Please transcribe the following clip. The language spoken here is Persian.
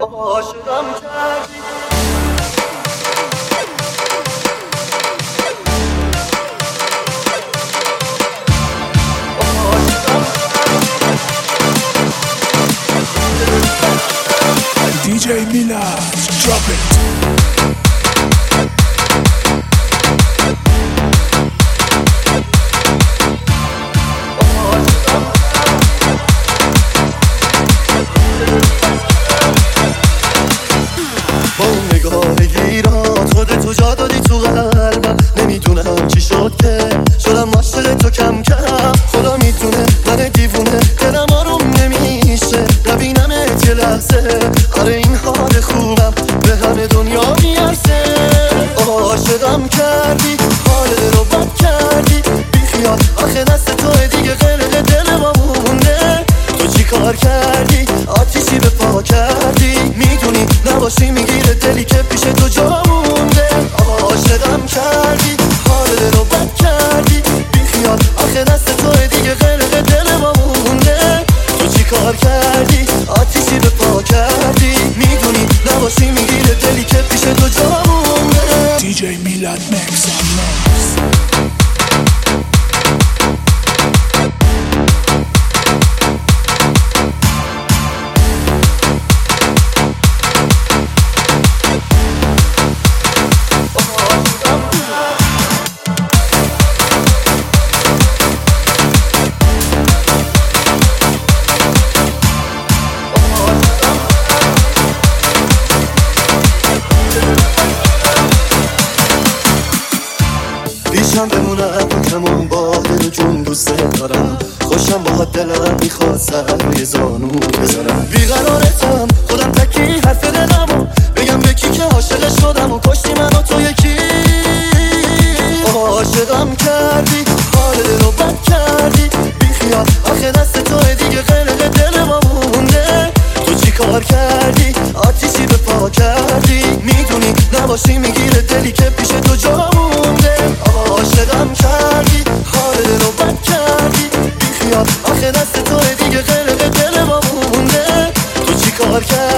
عاشقم کردی. DJ Milad, drop it. با اون نگاه گیرات خودتو جا دادی تو قلبم. نمیدونم چی شد که شدم عاشق تو کم کم. خدا میدونه من دیوونه دلم آروم نمیشه نبینمت یه لحظه. آره این حال خوبم به همه دنیا میرسه. عاشقم کردی حال رو بد کردی بی خیال آخه دست توه دیگه غرق دل ما مونده. تو چی کار کردی آتیشی به پا کردی میدونی نباشی میگیره دلی که پیش تو جا مونده. عاشقم کردی حال رو بد کردی بی خیال آخه دست توه دیگه غرق دل ما مونده. تو چی کار کردی آتیشی به پا کردی میدونی نباشی میگیره دلی که پیش تو جا مونده. DJ Milad Mix on Mix. پیشم بمونم کمون با دل و جون دوست دارم. خوشم با دلم میخواد سر روی زانو بذارم. بیقرارتم خودم تکی حرف دلمو بگم به کی که عاشق شدم و کشتی منو تو یکی. عاشقم کردی حال رو بد کردی بی خیال آخه دست توه دیگه غرق دل ما مونده. تو چی کار کردی آتیشی به پا کردی میدونی نباشی میگیره دلی که پیش تو جا مونده. عاشقم کردی حال رو بد کردی بی خیال آخه دست توه دیگه غرق دل ما مونده. تو چی کار کردی